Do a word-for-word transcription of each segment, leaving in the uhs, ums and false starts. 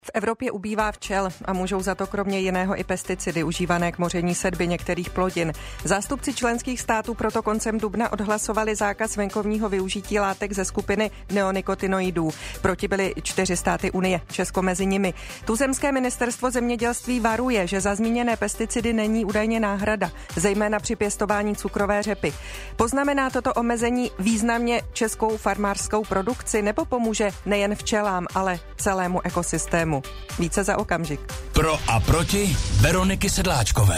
V Evropě ubývá včel a můžou za to kromě jiného i pesticidy užívané k moření sedby některých plodin. Zástupci členských států proto koncem dubna odhlasovali zákaz venkovního využití látek ze skupiny neonikotinoidů. Proti byly čtyři státy Unie, Česko mezi nimi. Tuzemské ministerstvo zemědělství varuje, že za zmíněné pesticidy není údajně náhrada, zejména při pěstování cukrové řepy. Poznamená toto omezení významně českou farmářskou produkci nebo pomůže nejen včelám, ale celému ekosystému? Více za okamžik. Pro a proti Veroniky Sedláčkové.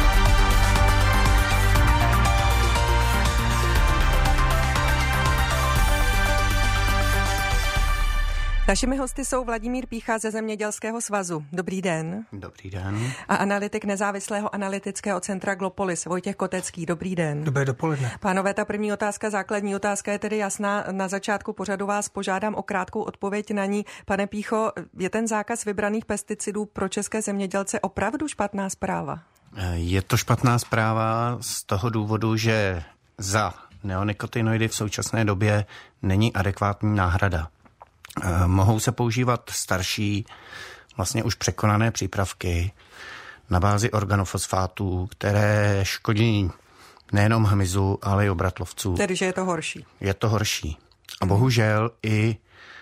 Našimi hosty jsou Vladimír Pýcha ze Zemědělského svazu. Dobrý den. Dobrý den. A analytik nezávislého analytického centra Glopolis Vojtěch Kotecký. Dobrý den. Dobré dopoledne. Pánové, ta první otázka, základní otázka je tedy jasná. Na začátku pořadu vás požádám o krátkou odpověď na ní. Pane Pýcho, je ten zákaz vybraných pesticidů pro české zemědělce opravdu špatná zpráva? Je to špatná zpráva z toho důvodu, že za neonikotinoidy v současné době není adekvátní náhrada. Mohou se používat starší, vlastně už překonané přípravky na bázi organofosfátů, které škodí nejenom hmyzu, ale i obratlovců. Tedy, že je to horší. Je to horší. A bohužel i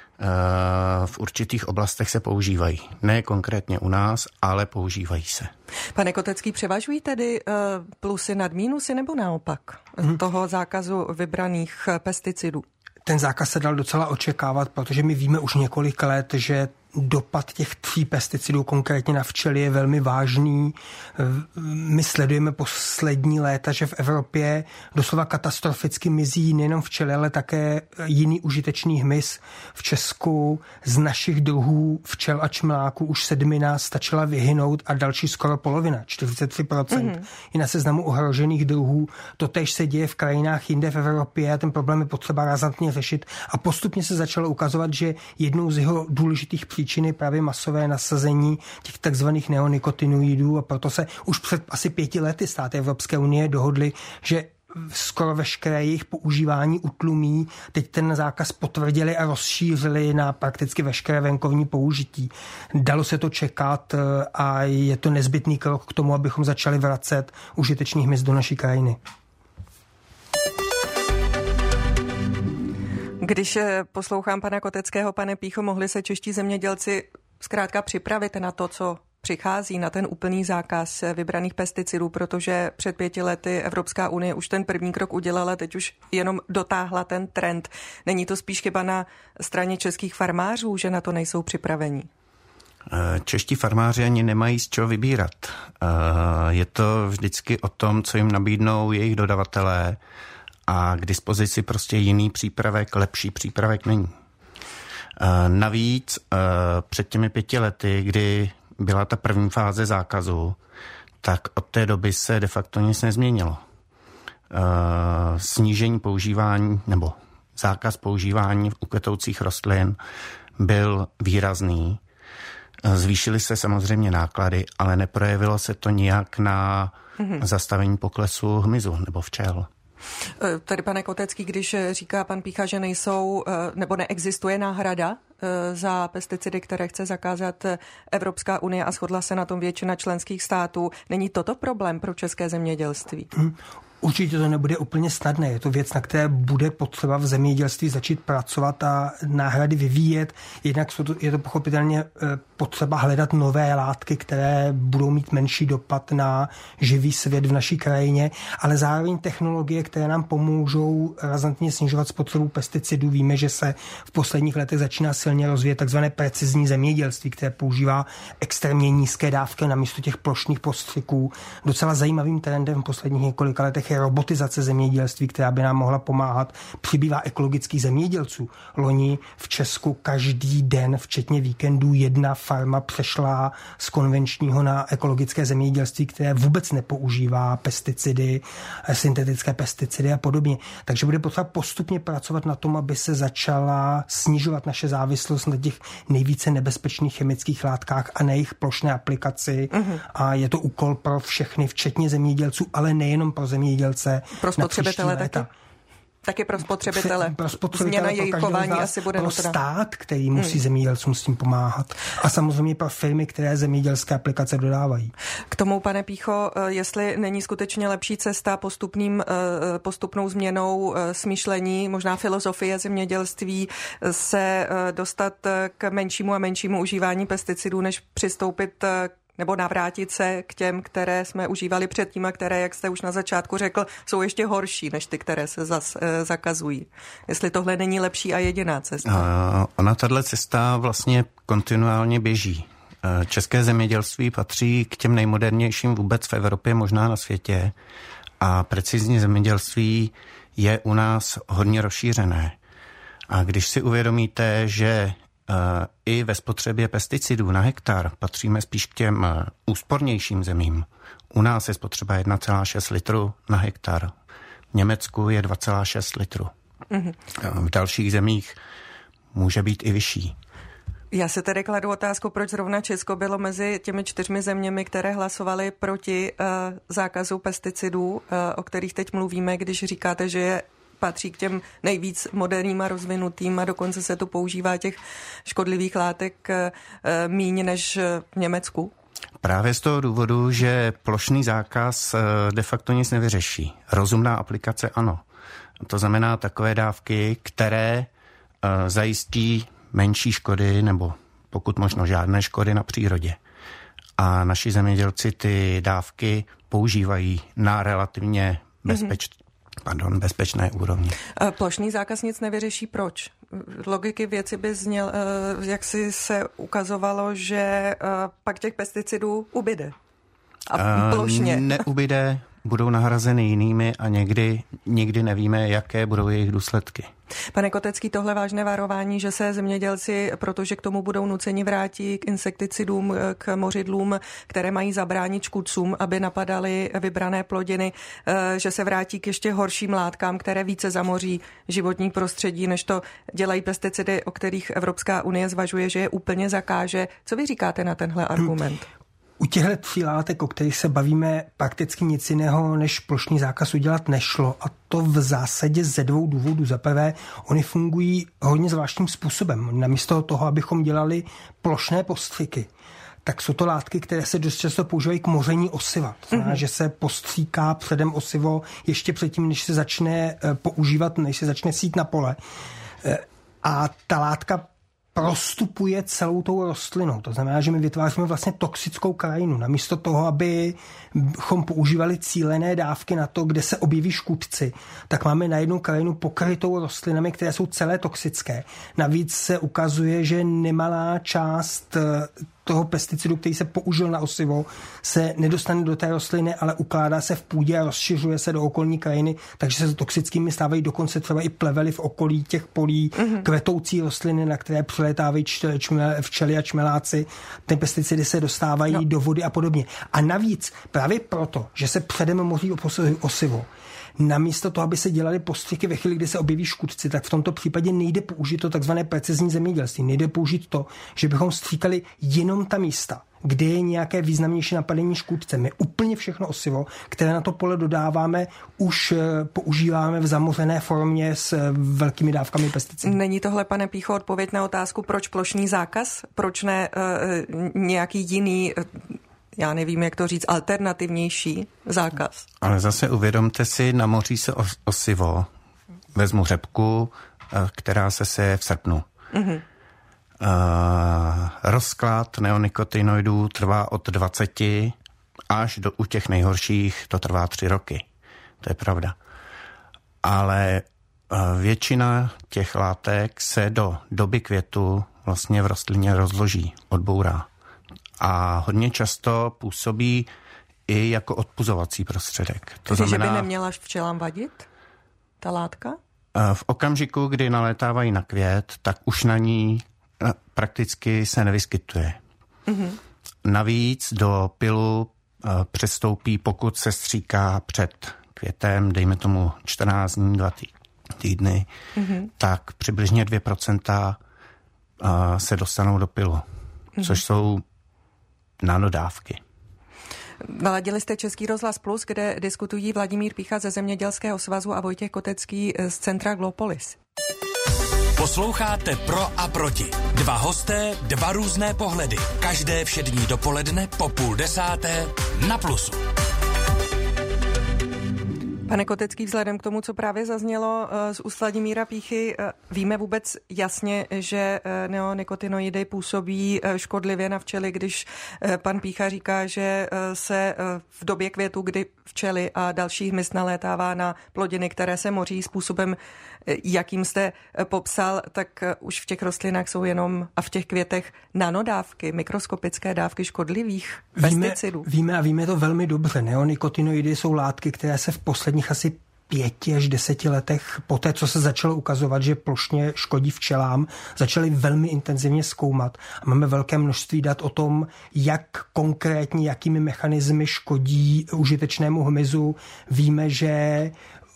uh, v určitých oblastech se používají. Ne konkrétně u nás, ale používají se. Pane Kotecký, převažují tedy uh, plusy nad mínusy nebo naopak hmm. toho zákazu vybraných pesticidů? Ten zákaz se dal docela očekávat, protože my víme už několik let, že dopad těch tří pesticidů konkrétně na včely je velmi vážný. My sledujeme poslední léta, že v Evropě doslova katastroficky mizí nejenom včely, ale také jiný užitečný hmyz. V Česku z našich druhů včel a čmeláků už sedmina stačila vyhynout a další skoro polovina, čtyřicet tři procent mm-hmm. je na seznamu ohrožených druhů. Totéž se děje v krajinách jinde v Evropě a ten problém je potřeba razantně řešit. A postupně se začalo ukazovat, že jednou z jeho důležitých příčin je právě masové nasazení těch takzvaných neonikotinoidů a proto se už před asi pěti lety státy Evropské unie dohodly, že skoro veškeré jejich používání utlumí. Teď ten zákaz potvrdili a rozšířili na prakticky veškeré venkovní použití. Dalo se to čekat a je to nezbytný krok k tomu, abychom začali vracet užitečný hmyz do naší krajiny. Když poslouchám pana Koteckého, pane Pýcho, mohli se čeští zemědělci zkrátka připravit na to, co přichází, na ten úplný zákaz vybraných pesticidů, protože před pěti lety Evropská unie už ten první krok udělala, teď už jenom dotáhla ten trend. Není to spíš chyba na straně českých farmářů, že na to nejsou připravení? Čeští farmáři ani nemají z čeho vybírat. Je to vždycky o tom, co jim nabídnou jejich dodavatelé, a k dispozici prostě jiný přípravek, lepší přípravek není. E, navíc e, před těmi pěti lety, kdy byla ta první fáze zákazu, tak od té doby se de facto nic nezměnilo. E, snížení používání nebo zákaz používání u kvetoucích rostlin byl výrazný. E, zvýšily se samozřejmě náklady, ale neprojevilo se to nijak na mm-hmm. zastavení poklesu hmyzu nebo včel. Tady, pane Kotecký, když říká pan Pýcha, že nejsou nebo neexistuje náhrada za pesticidy, které chce zakázat Evropská unie a shodla se na tom většina členských států, není toto problém pro české zemědělství? Hmm. Určitě to nebude úplně snadné. Je to věc, na které bude potřeba v zemědělství začít pracovat a náhrady vyvíjet. Jednak je to pochopitelně potřeba hledat nové látky, které budou mít menší dopad na živý svět v naší krajině, ale zároveň technologie, které nám pomůžou razantně snižovat spotřebu pesticidů. Víme, že se v posledních letech začíná silně rozvíjet takzvané precizní zemědělství, které používá extrémně nízké dávky namísto těch plošných postřiků. Docela zajímavým trendem v posledních několika letech je robotizace zemědělství, která by nám mohla pomáhat. Přibývá ekologických zemědělců. Loni v Česku každý den, včetně víkendů, jedna farma přešla z konvenčního na ekologické zemědělství, které vůbec nepoužívá pesticidy, syntetické pesticidy a podobně. Takže bude potřeba postupně pracovat na tom, aby se začala snižovat naše závislost na těch nejvíce nebezpečných chemických látkách a na jejich plošné aplikaci. Uh-huh. A je to úkol pro všechny, včetně zemědělců, ale nejenom pro zemědělce. Pro spotřebitele taky? Taky pro spotřebitele. Pro spotřebitele, změna jejich chování asi bude pro nutná. Stát, který musí hmm. zemědělcům s tím pomáhat. A samozřejmě pro firmy, které zemědělské aplikace dodávají. K tomu, pane Pýcho, jestli není skutečně lepší cesta postupným, postupnou změnou smýšlení, možná filozofie zemědělství, se dostat k menšímu a menšímu užívání pesticidů, než přistoupit nebo navrátit se k těm, které jsme užívali předtím a které, jak jste už na začátku řekl, jsou ještě horší než ty, které se zas, e, zakazují. Jestli tohle není lepší a jediná cesta. A ona, tahle cesta vlastně kontinuálně běží. České zemědělství patří k těm nejmodernějším vůbec v Evropě, možná na světě. A precizní zemědělství je u nás hodně rozšířené. A když si uvědomíte, že uh, i ve spotřebě pesticidů na hektar patříme spíš k těm uh, úspornějším zemím. U nás je spotřeba jedna celá šest litru na hektar. V Německu je dva celá šest litru. Mm-hmm. V dalších zemích může být i vyšší. Já se tedy kladu otázku, proč zrovna Česko bylo mezi těmi čtyřmi zeměmi, které hlasovaly proti uh, zákazu pesticidů, uh, o kterých teď mluvíme, když říkáte, že je patří k těm nejvíc moderním a rozvinutým a dokonce se tu používá těch škodlivých látek míň než v Německu? Právě z toho důvodu, že plošný zákaz de facto nic nevyřeší. Rozumná aplikace ano. To znamená takové dávky, které zajistí menší škody nebo pokud možno žádné škody na přírodě. A naši zemědělci ty dávky používají na relativně bezpečné mm-hmm. Pardon, bezpečné úrovni. Plošný zákaz nic nevyřeší. Proč? Logiky věci by zněl, jak si se ukazovalo, že pak těch pesticidů ubyde. A plošně. Neubyde, budou nahrazeny jinými a někdy, někdy nevíme, jaké budou jejich důsledky. Pane Kotecký, tohle vážné varování, že se zemědělci, protože k tomu budou nuceni vrátí k insekticidům, k mořidlům, které mají zabránit škůdcům, aby napadali vybrané plodiny, že se vrátí k ještě horším látkám, které více zamoří životní prostředí, než to dělají pesticidy, o kterých Evropská unie zvažuje, že je úplně zakáže. Co vy říkáte na tenhle argument? Hmm. U těchto tří látek, o kterých se bavíme, prakticky nic jiného než plošný zákaz udělat nešlo. A to v zásadě ze dvou důvodů. Za prvé, oni fungují hodně zvláštním způsobem. Namísto toho, abychom dělali plošné postřiky, tak jsou to látky, které se dost často používají k moření osiva. To znamená, mm-hmm. že se postříká předem osivo ještě předtím, než se začne používat, než se začne sít na pole. A ta látka prostupuje celou tou rostlinou. To znamená, že my vytváříme vlastně toxickou krajinu. Namísto toho, abychom používali cílené dávky na to, kde se objeví škůdci, tak máme najednou krajinu pokrytou rostlinami, které jsou celé toxické. Navíc se ukazuje, že nemalá část toho pesticidu, který se použil na osivo, se nedostane do té rostliny, ale ukládá se v půdě a rozšiřuje se do okolní krajiny, takže se toxickými stávají dokonce třeba i plevely v okolí těch polí, mm-hmm. kvetoucí rostliny, na které přiletávají včely a čmeláci. Ty pesticidy se dostávají no. do vody a podobně. A navíc právě proto, že se předem moří osivo, namísto toho, aby se dělaly postřiky ve chvíli, kdy se objeví škůdci, tak v tomto případě nejde použít to takzvané precizní zemědělství. Nejde použít to, že bychom stříkali jenom ta místa, kde je nějaké významnější napadení škůdce. My úplně všechno osivo, které na to pole dodáváme, už používáme v zamořené formě s velkými dávkami pesticidů. Není tohle, pane Pýcho, odpověď na otázku, proč plošný zákaz? Proč ne uh, nějaký jiný já nevím, jak to říct, alternativnější zákaz. Ale zase uvědomte si, na moří se os- osivo, vezmu řepku, která se seje v srpnu. Mm-hmm. Uh, rozklad neonikotinoidů trvá od dvaceti až do u těch nejhorších to trvá tři roky. To je pravda. Ale uh, většina těch látek se do doby květu vlastně v rostlině rozloží, odbourá. A hodně často působí i jako odpuzovací prostředek. To Takže znamená, by neměla včelám vadit ta látka? V okamžiku, kdy nalétávají na květ, tak už na ní prakticky se nevyskytuje. Mm-hmm. Navíc do pylu přestoupí, pokud se stříká před květem, dejme tomu čtrnáct dní, dva týdny, mm-hmm. tak přibližně dvě procenta se dostanou do pylu, mm-hmm. což jsou nanodávky. Naladili jste Český rozhlas Plus, kde diskutují Vladimír Pícha ze Zemědělského svazu a Vojtěch Kotecký z Centra Glopolis. Posloucháte Pro a proti. Dva hosté, dva různé pohledy. Každé všední dopoledne po půl desáté na Plusu. Pane Kotecký, vzhledem k tomu, co právě zaznělo z úst Vladimíra Píchy, víme vůbec jasně, že neonikotinoidy působí škodlivě na včely, když pan Pícha říká, že se v době květu, kdy včely a další hmyz nalétává na plodiny, které se moří způsobem, jakým jste popsal, tak už v těch rostlinách jsou jenom a v těch květech nanodávky, mikroskopické dávky škodlivých pesticidů. Víme, víme a víme to velmi dobře. Neonikotinoidy jsou látky, které se v posledních asi pěti až deseti letech, poté, co se začalo ukazovat, že plošně škodí včelám, začaly velmi intenzivně zkoumat. A máme velké množství dat o tom, jak konkrétně, jakými mechanismy škodí užitečnému hmyzu. Víme, že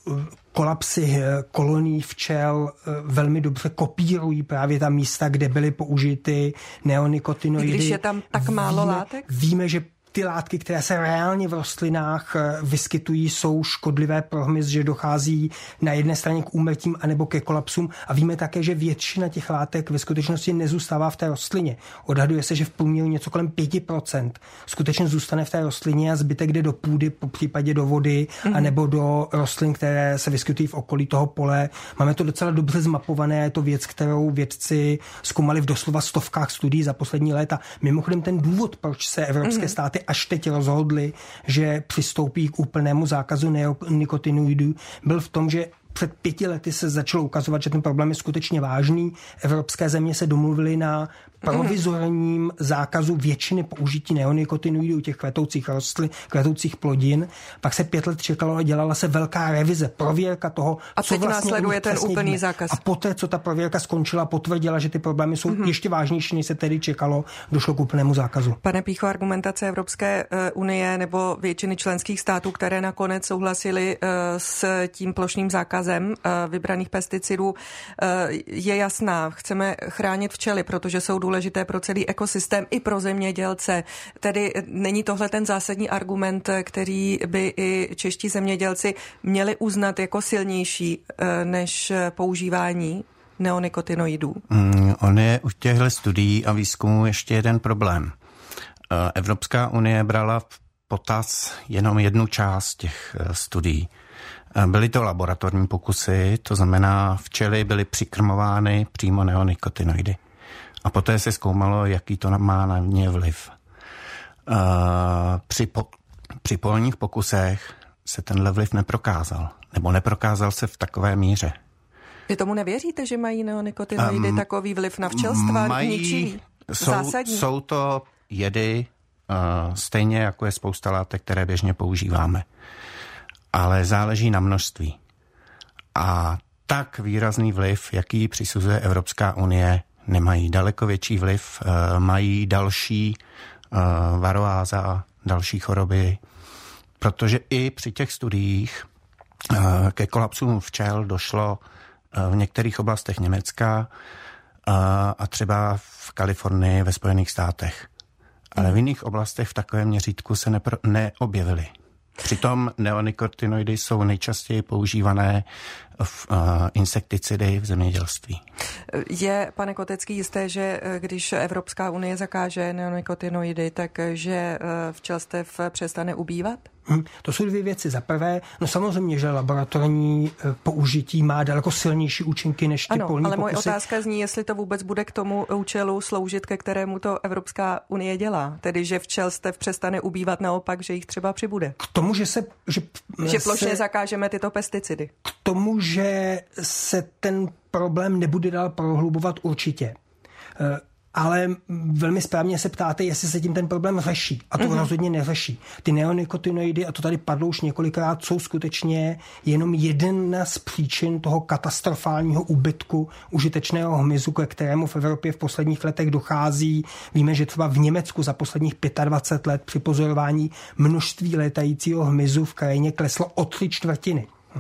kolapsy kolonií včel velmi dobře kopírují právě ta místa, kde byly použity neonikotinoidy. I když je tam tak málo víme, látek? Víme, že ty látky, které se reálně v rostlinách vyskytují, jsou škodlivé pro hmyz, že dochází na jedné straně k úmrtím anebo ke kolapsům. A víme také, že většina těch látek ve skutečnosti nezůstává v té rostlině. Odhaduje se, že v průměru něco kolem pět procent skutečně zůstane v té rostlině a zbytek jde do půdy, po případě do vody, mm-hmm. anebo do rostlin, které se vyskytují v okolí toho pole. Máme to docela dobře zmapované, je to věc, kterou vědci zkoumali v doslova stovkách studií za poslední léta. Mimochodem ten důvod, proč se evropské mm-hmm. státy až teď rozhodli, že přistoupí k úplnému zákazu neonikotinoidů, byl v tom, že před pěti lety se začalo ukazovat, že ten problém je skutečně vážný. Evropské země se domluvily na provizorním zákazu většiny použití neonikotinoidů těch kvetoucích rostlin, kvetoucích plodin. Pak se pět let čekalo a dělala se velká revize, prověrka toho, a co teď vlastně následuje ten úplný zákaz. A poté, co ta prověrka skončila, potvrdila, že ty problémy jsou mm-hmm. ještě vážnější, než se tedy čekalo, došlo k úplnému zákazu. Pane Pícho, argumentace Evropské unie nebo většiny členských států, které nakonec souhlasili s tím plošným zákazem vybraných pesticidů, je jasná. Chceme chránit včely, protože jsou důležité pro celý ekosystém i pro zemědělce. Tedy není tohle ten zásadní argument, který by i čeští zemědělci měli uznat jako silnější než používání neonikotinoidů? Mm, on je u těchto studií a výzkumů ještě jeden problém. Evropská unie brala v potaz jenom jednu část těch studií. Byly to laboratorní pokusy, to znamená, včely byly přikrmovány přímo neonikotinoidy. A poté se zkoumalo, jaký to má na ně vliv. Při, po, při polních pokusech se tenhle vliv neprokázal. Nebo neprokázal se v takové míře. Vy tomu nevěříte, že mají neonikotinoidy um, takový vliv na včelstva? Mají, ničivý, jsou, zásadní? Jsou to jedy, uh, stejně jako je spousta látek, které běžně používáme. Ale záleží na množství. A tak výrazný vliv, jaký přisuzuje Evropská unie, nemají. Daleko větší vliv, uh, mají další uh, varoáza, další choroby, protože i při těch studiích uh, ke kolapsům včel došlo uh, v některých oblastech Německa uh, a třeba v Kalifornii ve Spojených státech. Ale v jiných oblastech v takovém měřítku se nepro, neobjevily. Přitom neonikotinoidy jsou nejčastěji používané v, uh, insekticidy v zemědělství. Je, pane Kotecký, jisté, že když Evropská unie zakáže neonikotinoidy, takže včelstev přestane ubývat? Hmm, to jsou dvě věci. Za prvé, no samozřejmě, že laboratorní použití má daleko silnější účinky než ty ano, polní ale pokusy. Moje otázka zní, jestli to vůbec bude k tomu účelu sloužit, ke kterému to Evropská unie dělá. Tedy, že včelstev přestane ubývat, naopak, že jich třeba přibude. K tomu, že se... Že, že plošně se, zakážeme tyto pesticidy. K tomu, že se ten problém nebude dál prohlubovat určitě. Ale velmi správně se ptáte, jestli se tím ten problém řeší. A to mm-hmm. rozhodně neřeší. Ty neonikotinoidy, a to tady padlo už několikrát, jsou skutečně jenom jedna z příčin toho katastrofálního úbytku užitečného hmyzu, ke kterému v Evropě v posledních letech dochází. Víme, že třeba v Německu za posledních dvacet pět let při pozorování množství létajícího hmyzu v krajině kleslo o tři čtvrtiny.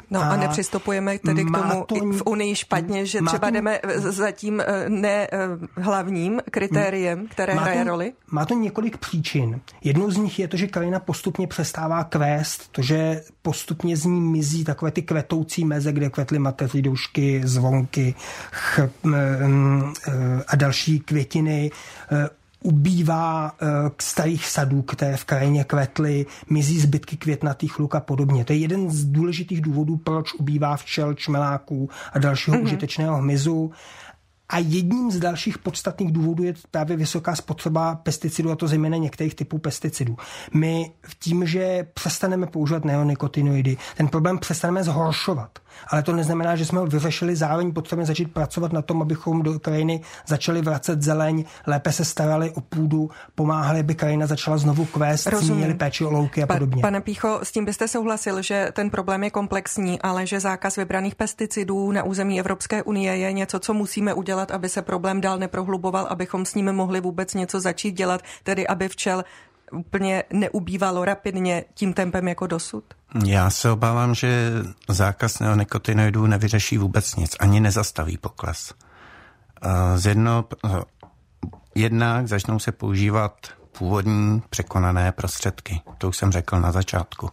No a, a nepřistupujeme tedy k tomu to, v Unii špatně, že třeba to, jdeme za tím ne hlavním kritériem, které hraje to, roli? Má to několik příčin. Jednou z nich je to, že krajina postupně přestává kvést, to, že postupně z ní mizí takové ty kvetoucí meze, kde kvetly mateří doušky, zvonky ch, a další květiny. Ubývá k starých sadů, které v krajině kvetly, mizí zbytky květnatých luk a podobně. To je jeden z důležitých důvodů, proč ubývá včel, čmeláků a dalšího mm-hmm. užitečného hmyzu. A jedním z dalších podstatných důvodů je právě vysoká spotřeba pesticidů, a to zejména některých typů pesticidů. My tím, že přestaneme používat neonikotinoidy, ten problém přestaneme zhoršovat. Ale to neznamená, že jsme ho vyřešili, zároveň potřebujeme začít pracovat na tom, abychom do krajiny začali vracet zeleň, lépe se starali o půdu, pomáhali, aby krajina začala znovu kvést, měli péči o louky a pa, podobně. Pane Pícho, s tím byste souhlasil, že ten problém je komplexní, ale že zákaz vybraných pesticidů na území Evropské unie je něco, co musíme udělat, aby se problém dál neprohluboval, abychom s ním mohli vůbec něco začít dělat, tedy aby včel úplně neubývalo rapidně tím tempem jako dosud? Já se obávám, že zákaz neonikotinoidů nevyřeší vůbec nic, ani nezastaví pokles. Z jedno, jednak začnou se používat původní překonané prostředky. To už jsem řekl na začátku.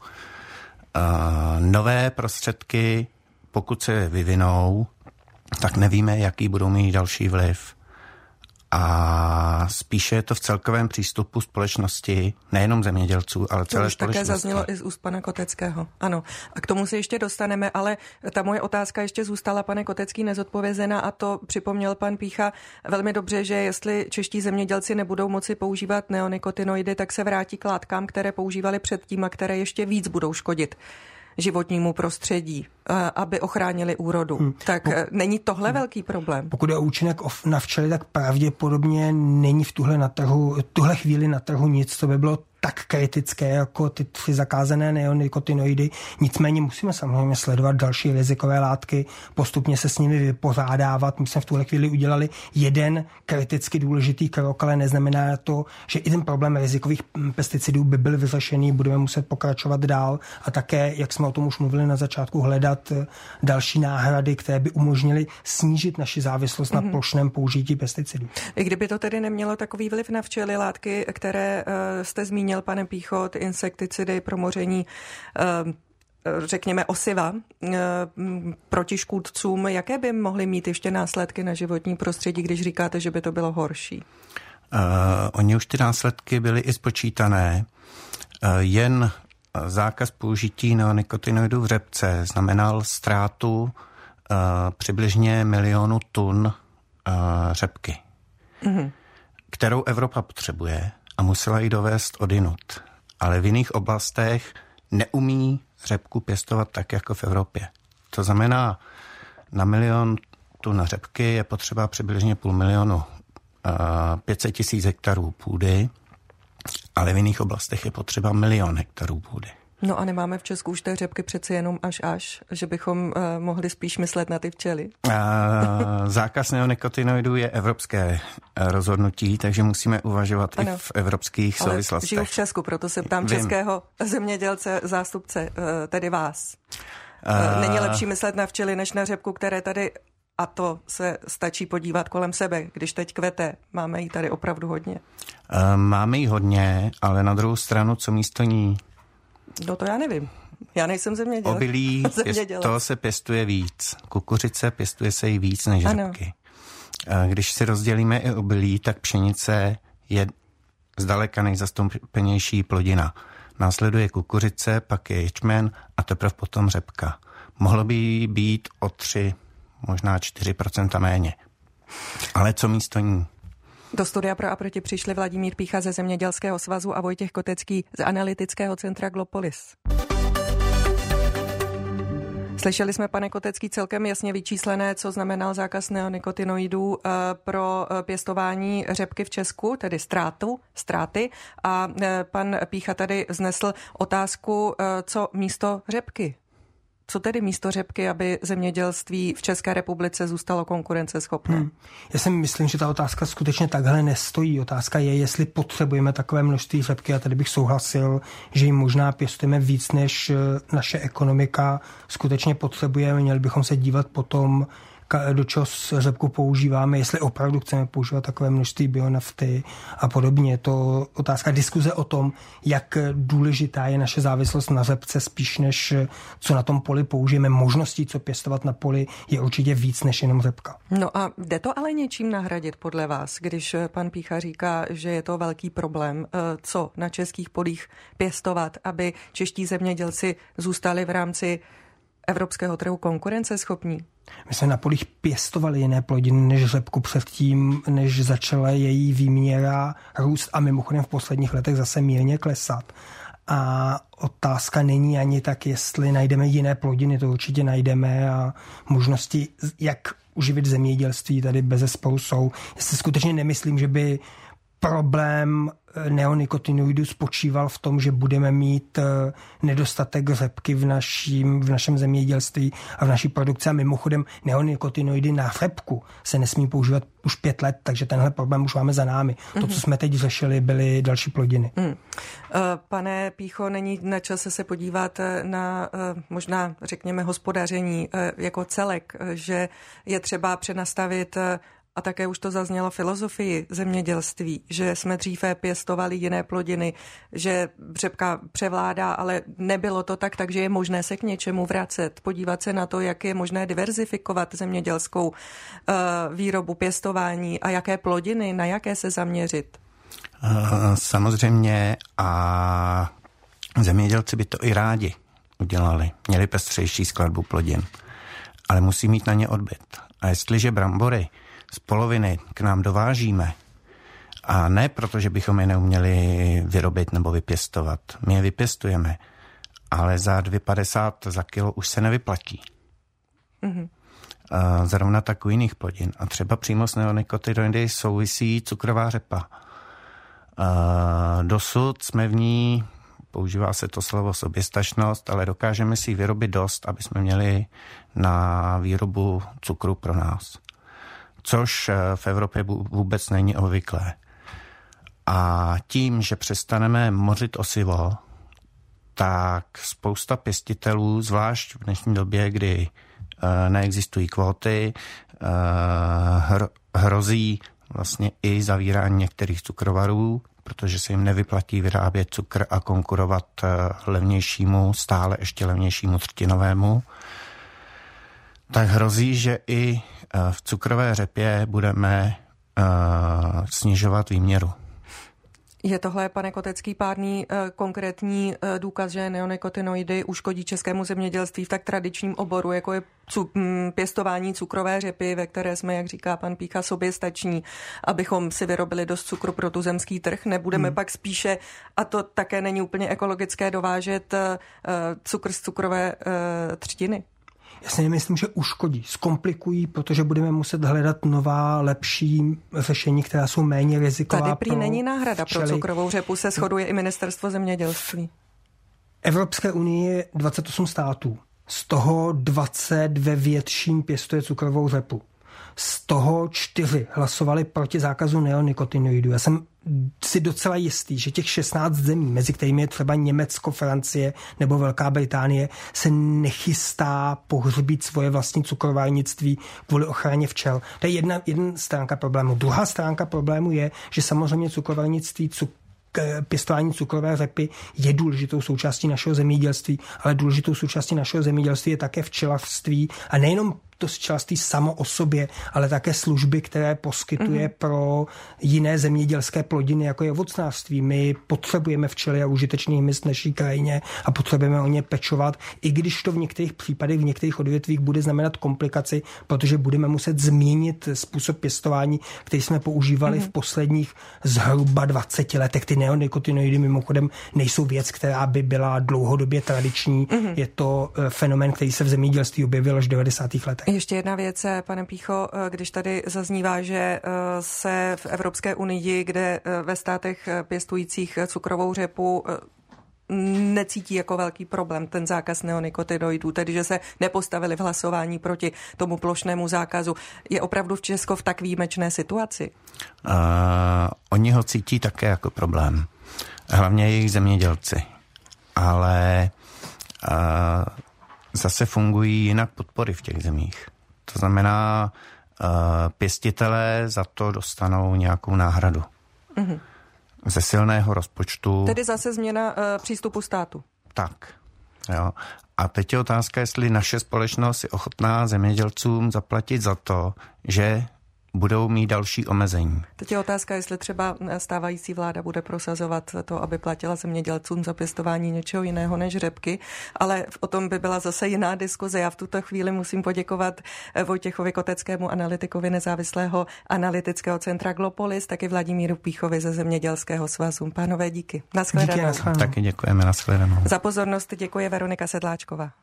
Nové prostředky, pokud se vyvinou, tak nevíme, jaký budou mít další vliv. A spíše je to v celkovém přístupu společnosti, nejenom zemědělců, ale celé společnosti. To už také zaznělo i z úst pana Koteckého. Ano. A k tomu se ještě dostaneme, ale ta moje otázka ještě zůstala, pane Kotecký, nezodpovězená, a to připomněl pan Pícha velmi dobře, že jestli čeští zemědělci nebudou moci používat neonikotinoidy, tak se vrátí k látkám, které používali předtím a které ještě víc budou škodit životnímu prostředí, aby ochránili úrodu. Hmm. Tak Pok- není tohle hmm. velký problém? Pokud je účinek na včely, tak pravděpodobně není v tuhle, na trhu, tuhle chvíli na trhu nic, co by bylo tak kritické jako ty tři zakázané neonikotinoidy. Nicméně musíme samozřejmě sledovat další rizikové látky, postupně se s nimi vypořádávat. My jsme v tuhle chvíli udělali jeden kriticky důležitý krok, ale neznamená to, že i ten problém rizikových pesticidů by byl vyřešený. Budeme muset pokračovat dál a také, jak jsme o tom už mluvili na začátku, hledat další náhrady, které by umožnily snížit naši závislost mm-hmm. na plošném použití pesticidů. I kdyby to tedy nemělo takový vliv na včely, látky, které uh, jste zmínil, pane Pícho, ty insekticidy pro moření, řekněme osiva, proti škůdcům, jaké by mohly mít ještě následky na životní prostředí, když říkáte, že by to bylo horší? Uh, oni už ty následky byly i spočítané. Uh, jen zákaz použití neonikotinoidů v řepce znamenal ztrátu uh, přibližně milionu tun uh, řepky, mm-hmm. kterou Evropa potřebuje a musela ji dovést odinut. Ale v jiných oblastech neumí řepku pěstovat tak, jako v Evropě. To znamená, na milion tun řepky je potřeba přibližně půl milionu, pět set tisíc hektarů půdy, ale v jiných oblastech je potřeba milion hektarů půdy. No a nemáme v Česku už té řepky přeci jenom až až, že bychom uh, mohli spíš myslet na ty včely. Uh, zákaz neonikotinoidů je evropské rozhodnutí, takže musíme uvažovat ano. i v evropských ale souvislostech. Žiju v Česku, proto se ptám Vím. českého zemědělce, zástupce, uh, tedy vás. Uh, Není lepší myslet na včely, než na řepku, které tady, a to se stačí podívat kolem sebe, když teď kvete, máme jí tady opravdu hodně. Uh, máme jí hodně, ale na druhou stranu, co místo ní? No to já nevím. Já nejsem zemědělec. Obilí, to se pěstuje víc. Kukuřice pěstuje se jí víc než řepky. Když si rozdělíme i obilí, tak pšenice je zdaleka nejzastoupenější plodina. Následuje kukuřice, pak je ječmen a teprve potom řepka. Mohlo by být o tři, možná čtyři procenta méně. Ale co místo ní? Do studia Pro a proti přišli Vladimír Pícha ze Zemědělského svazu a Vojtěch Kotecký z analytického centra Glopolis. Slyšeli jsme, pane Kotecký, celkem jasně vyčíslené, co znamenal zákaz neonikotinoidů pro pěstování řepky v Česku, tedy ztrátu, ztráty. A pan Pícha tady vznesl otázku, co místo řepky. Co tedy místo řepky, aby zemědělství v České republice zůstalo konkurenceschopné? Hmm. Já si myslím, že ta otázka skutečně takhle nestojí. Otázka je, jestli potřebujeme takové množství řepky, a tady bych souhlasil, že ji možná pěstujeme víc, než naše ekonomika skutečně potřebuje. Měli bychom se dívat potom, do čeho řepku používáme, jestli opravdu chceme používat takové množství bionafty a podobně. Je to otázka diskuze o tom, jak důležitá je naše závislost na řepce, spíš než co na tom poli použijeme. Možností, co pěstovat na poli, je určitě víc než jenom řepka. No a jde to ale něčím nahradit podle vás, když pan Pýcha říká, že je to velký problém, co na českých polích pěstovat, aby čeští zemědělci zůstali v rámci evropského trhu konkurenceschopní? My jsme na polích pěstovali jiné plodiny než řepku předtím, než začala její výměra růst a mimochodem v posledních letech zase mírně klesat. A otázka není ani tak, jestli najdeme jiné plodiny, to určitě najdeme a možnosti, jak uživit zemědělství tady bezesporu jsou. Já si skutečně nemyslím, že by problém neonikotinoidů spočíval v tom, že budeme mít nedostatek řepky v, naším, v našem zemědělství a v naší produkci. A mimochodem neonikotinoidy na řepku se nesmí používat už pět let, takže tenhle problém už máme za námi. Mm-hmm. To, co jsme teď řešili, byly další plodiny. Mm. Pane Pýcho, není na čase se podívat na možná, řekněme, hospodaření jako celek, že je třeba přenastavit a také už to zaznělo filozofii zemědělství, že jsme dříve pěstovali jiné plodiny, že řepka převládá, ale nebylo to tak, takže je možné se k něčemu vracet, podívat se na to, jak je možné diverzifikovat zemědělskou uh, výrobu, pěstování a jaké plodiny, na jaké se zaměřit. Uh, samozřejmě a zemědělci by to i rádi udělali. Měli pestřejší skladbu plodin, ale musí mít na ně odbyt. A jestliže brambory z poloviny k nám dovážíme, a ne proto, že bychom je neuměli vyrobit nebo vypěstovat. My je vypěstujeme, ale za dvě padesát za kilo už se nevyplatí. Mm-hmm. Zrovna tak u jiných plodin. A třeba přímo s neonikotinoidy souvisí cukrová řepa. Dosud jsme v ní, používá se to slovo soběstačnost, ale dokážeme si ji vyrobit dost, aby jsme měli na výrobu cukru pro nás. Což v Evropě vůbec není obvyklé. A tím, že přestaneme mořit osivo, tak spousta pěstitelů, zvlášť v dnešní době, kdy neexistují kvóty, hrozí vlastně i zavírání některých cukrovarů, protože se jim nevyplatí vyrábět cukr a konkurovat levnějšímu, stále ještě levnějšímu třtinovému, tak hrozí, že i v cukrové řepě budeme uh, snižovat výměru. Je tohle, pane Kotecký, pádný uh, konkrétní uh, důkaz, že neonikotinoidy uškodí českému zemědělství v tak tradičním oboru, jako je cu- m, pěstování cukrové řepy, ve které jsme, jak říká pan Pýcha, soběstační, abychom si vyrobili dost cukru pro tuzemský trh. Nebudeme hmm. pak spíše, a to také není úplně ekologické, dovážet uh, cukr z cukrové uh, třtiny? Já si nemyslím, že uškodí, zkomplikují, protože budeme muset hledat nová, lepší řešení, která jsou méně riziková. Tady prý pro není náhrada včely. Pro cukrovou řepu, se shoduje i ministerstvo zemědělství. Evropské unie je dvacet osm států, z toho dvacet ve větším pěstuje cukrovou řepu. Z toho čtyři hlasovali proti zákazu neonikotinoidů. Já jsem si docela jistý, že těch šestnáct zemí, mezi kterými je třeba Německo, Francie nebo Velká Británie, se nechystá pohřbít svoje vlastní cukrovárnictví kvůli ochraně včel. To je jedna, jedna stránka problému. Druhá stránka problému je, že samozřejmě cukrovárnictví, cuk pěstování cukrové řepy je důležitou součástí našeho zemědělství, ale důležitou součástí našeho zemědělství je také včelařství a nejenom to včelařství samo o sobě, ale také služby, které poskytuje mm-hmm. pro jiné zemědělské plodiny, jako je ovocnářství. My potřebujeme včely a užitečný hmyz v naší krajině a potřebujeme o ně pečovat, i když to v některých případech, v některých odvětvích bude znamenat komplikaci, protože budeme muset změnit způsob pěstování, který jsme používali mm-hmm. v posledních zhruba dvaceti letech. Ty neonikotinoidy mimochodem nejsou věc, která by byla dlouhodobě tradiční. Mm-hmm. Je to fenomén, který se v zemědělství objevil až v devadesátých letech. Ještě jedna věc, pane Pýcho, když tady zaznívá, že se v Evropské unii, kde ve státech pěstujících cukrovou řepu necítí jako velký problém ten zákaz neonikotinoidů, tedy že se nepostavili v hlasování proti tomu plošnému zákazu. Je opravdu v Česko v tak výjimečné situaci? Uh, oni ho cítí také jako problém. Hlavně jejich zemědělci. Ale uh, zase fungují jinak podpory v těch zemích. To znamená, uh, pěstitelé za to dostanou nějakou náhradu. Mm-hmm. Ze silného rozpočtu. Tedy zase změna uh, přístupu státu. Tak, jo. A teď je otázka, jestli naše společnost je ochotná zemědělcům zaplatit za to, že budou mít další omezení. Teď je otázka, jestli třeba stávající vláda bude prosazovat to, aby platila zemědělcům za pěstování něčeho jiného než řepky, ale o tom by byla zase jiná diskuze. Já v tuto chvíli musím poděkovat Vojtěchovi Koteckému, analytikovi nezávislého analytického centra Glopolis, taky Vladimíru Píchovi ze Zemědělského svazu. Pánové, díky. Naschledanou. Díky, naschledanou. Taky děkujeme, naschledanou. Za pozornost děkuje Veronika Sedláčková.